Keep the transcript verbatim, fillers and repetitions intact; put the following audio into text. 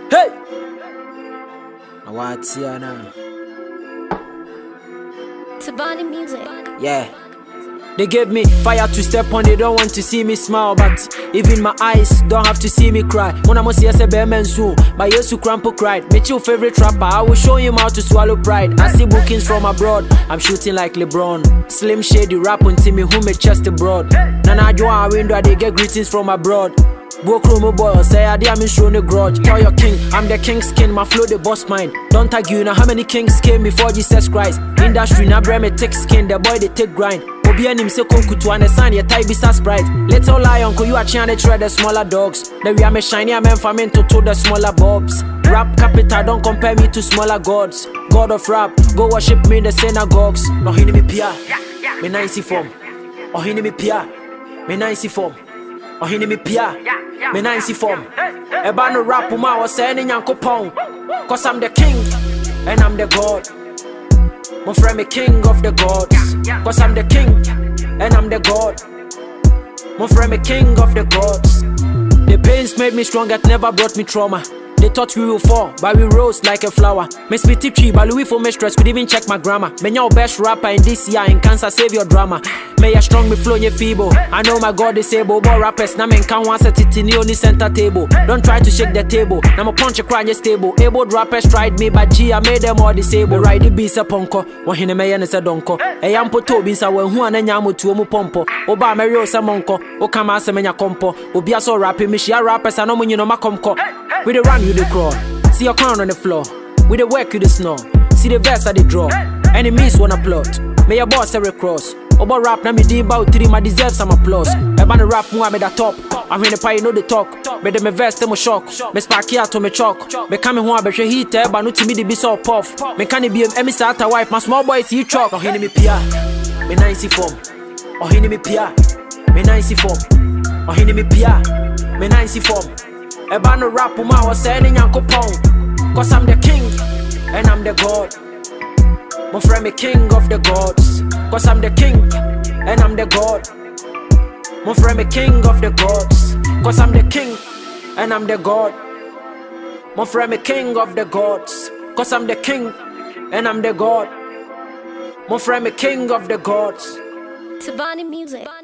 Hey! Now what's here now? Tabani music. Yeah. They gave me fire to step on, they don't want to see me smile. But even my eyes don't have to see me cry. When I'm see a bear soon, my years to crampo cried. Meet your favorite rapper, I will show him how to swallow pride. I see bookings from abroad, I'm shooting like LeBron. Slim Shady rap until me who me chest abroad. Nana Joa window, they get greetings from abroad. Bokromo boy, say I am showing a grudge. Tell your king, I'm the king's king, my flow the boss mine. Don't tag you, now how many kings came before Jesus Christ? Industry, now brand me take skin, the boy they take grind. Obi and him say konku to understand your type is a sprite. Little lion, ko you are trying to try the smaller dogs. The we are me shiny, I'm for men to to the smaller bobs. Rap capital, don't compare me to smaller gods. God of rap, go worship me in the synagogues. No hini me pia, me ninety form. Oh hini me pia, me ninety form. Oh hini me pia, me ninety form. Eba no rap uma was saying yanko pong. Cause I'm the king, and I'm the God. My friend me king of the gods. Cause I'm the king, and I'm the God. My friend me king of the gods. The pains made me strong, it never brought me trauma. They thought we will fall, but we rose like a flower. Me spit tip tree, but Louis for me stress, could even check my grammar. Me your best rapper in this year, in cancer save your drama. May you strong, me flow, you feeble. I know my God is able, but rappers, now men can't want set it in the only center table. Don't try to shake the table, now my punch a cry, you stable. Able rappers tried me, but G, I made them all disabled. Ride the beast a punko, one hine me and a donko. A yampo tobi, so when who and a yamu to mu pompo. Oba Mario Samonko, Okama Semenya compo. Obia so rapping, me share rappers, I know when you know my comco. We the run, you the crawl. See your crown on the floor. We the work, you the snore. See the verse I the draw. Enemies wanna plot. May your boss every cross. Oba rap na me di about three, my deserve some applause. Eba no rap more me da top. I'm in the pie, know the talk. Me de me verse me shock. Me spark here to me chalk. Me come home be heat eba no timi di be so puff. Me can be emi start a wife. My small boy see chalk. Oh hini me pia. Me ninety form. Oh hini me pia. Me ninety form. Oh hini me pia. Me ninety form. Eba no rap uma was saying yanko pong. Cause I'm the king, and I'm the God. My friend me king of the gods. Cause I'm the king, and I'm the God. My friend me king of the gods. Cause I'm the king, and I'm the God. My friend me king of the gods. Cause I'm the king, and I'm the God. My friend me king of the gods. Tabani music.